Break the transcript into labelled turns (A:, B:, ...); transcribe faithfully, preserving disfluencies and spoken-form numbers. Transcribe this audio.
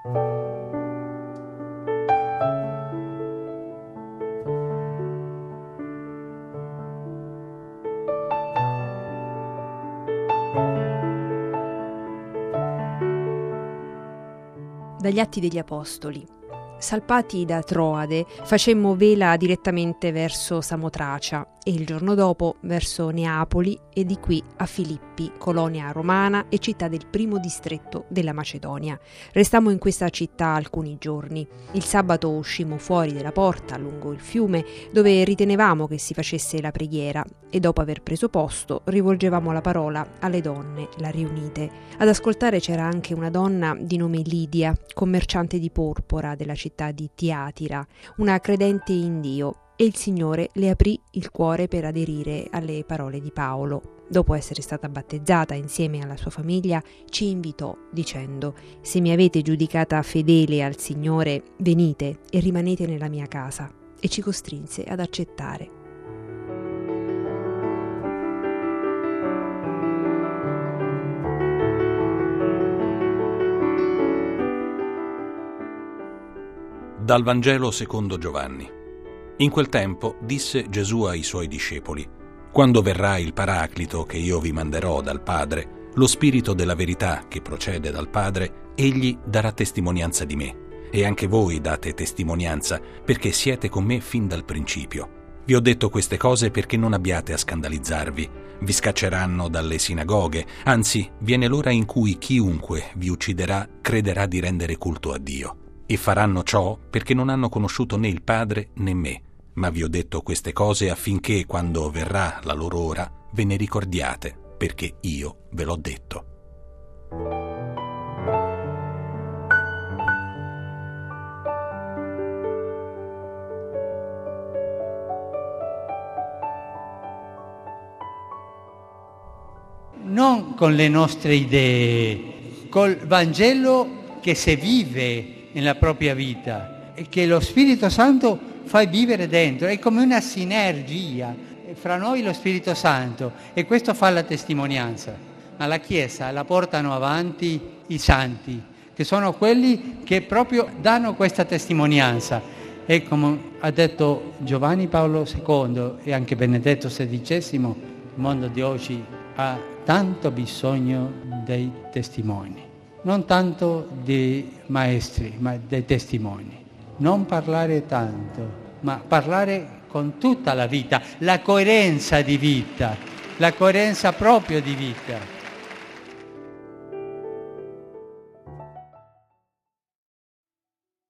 A: Dagli Atti degli Apostoli. Salpati da Troade, facemmo vela direttamente verso Samotracia e il giorno dopo verso Neapoli e di qui a Filippi, colonia romana e città del primo distretto della Macedonia. Restammo in questa città alcuni giorni. Il sabato uscimmo fuori della porta lungo il fiume dove ritenevamo che si facesse la preghiera e dopo aver preso posto rivolgevamo la parola alle donne là riunite. Ad ascoltare c'era anche una donna di nome Lidia, commerciante di porpora della città di Tiatira, una credente in Dio, e il Signore le aprì il cuore per aderire alle parole di Paolo. Dopo essere stata battezzata insieme alla sua famiglia, ci invitò dicendo: «Se mi avete giudicata fedele al Signore, venite e rimanete nella mia casa», e ci costrinse ad accettare.
B: Dal Vangelo secondo Giovanni. In quel tempo disse Gesù ai suoi discepoli: «Quando verrà il Paraclito che io vi manderò dal Padre, lo Spirito della verità che procede dal Padre, egli darà testimonianza di me. E anche voi date testimonianza, perché siete con me fin dal principio. Vi ho detto queste cose perché non abbiate a scandalizzarvi. Vi scacceranno dalle sinagoghe, anzi, viene l'ora in cui chiunque vi ucciderà crederà di rendere culto a Dio. E faranno ciò perché non hanno conosciuto né il Padre né me. Ma vi ho detto queste cose affinché, quando verrà la loro ora, ve ne ricordiate, perché io ve l'ho detto».
C: Non con le nostre idee, col Vangelo che si vive nella propria vita e che lo Spirito Santo fa vivere dentro. È come una sinergia fra noi e lo Spirito Santo, e questo fa la testimonianza. Ma la Chiesa la portano avanti i santi, che sono quelli che proprio danno questa testimonianza. E come ha detto Giovanni Paolo secondo e anche Benedetto sedicesimo, il mondo di oggi ha tanto bisogno dei testimoni. Non tanto dei maestri, ma dei testimoni. Non parlare tanto, ma parlare con tutta la vita, la coerenza di vita, la coerenza proprio di vita.